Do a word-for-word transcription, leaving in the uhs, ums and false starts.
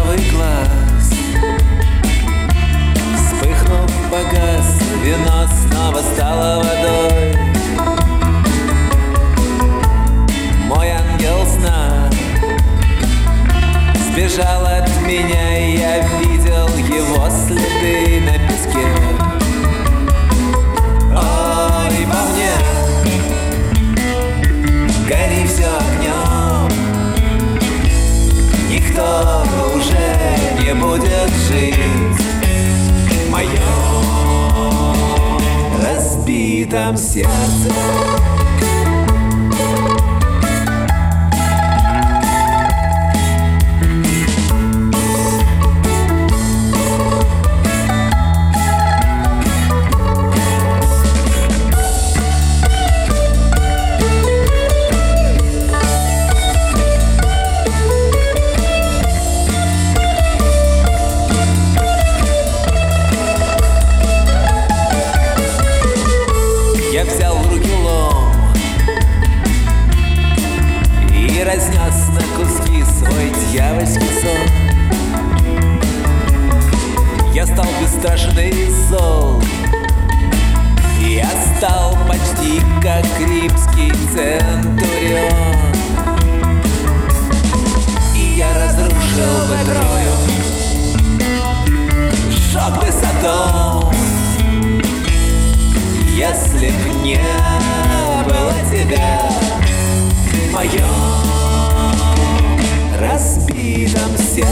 правый глаз. Вспыхнув, погас, вино снова стало водой. Мой ангел сна сбежал от меня, и я видел его следы на песке. Ой, во мне гори все огнем, никто уже не будет жить в моем разбитом сердце. Я взял в руки лом и разнес на куски свой дьявольский сон. Я стал бесстрашный и зол, я стал почти как римский центурион. И я разрушил бы Трою, сжег бы Содом, если б не было тебя в моем разбитом сердце.